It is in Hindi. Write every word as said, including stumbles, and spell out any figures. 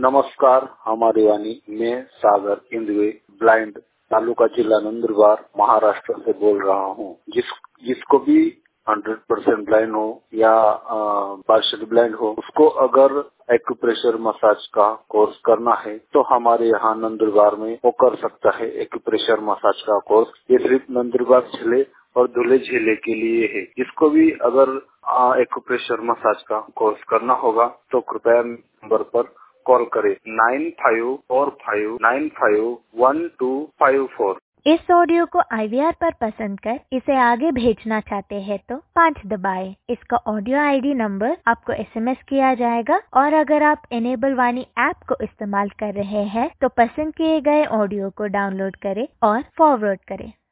नमस्कार हमारी वाणी, मैं सागर इंदवे ब्लाइंड तालुका जिला नंदुरबार महाराष्ट्र से बोल रहा हूँ। जिस जिसको भी हंड्रेड परसेंट ब्लाइंड हो या पार्शियली ब्लाइंड हो, उसको अगर एक्यूप्रेशर मसाज का कोर्स करना है तो हमारे यहाँ नंदुरबार में वो कर सकता है। एक्यूप्रेशर मसाज का कोर्स ये सिर्फ नंदुरबार जिले और धुले जिले के लिए है। जिसको भी अगर एक्यूप्रेशर मसाज का कोर्स करना होगा तो कृपया नंबर पर कॉल करें nine five four five nine five one two five four. इस ऑडियो को आई वी आर पर पसंद कर इसे आगे भेजना चाहते हैं तो पाँच दबाएं। इसका ऑडियो आई डी नंबर आपको एस एम एस किया जाएगा और अगर आप इनेबल वाणी ऐप को इस्तेमाल कर रहे हैं तो पसंद किए गए ऑडियो को डाउनलोड करें और फॉरवर्ड करें।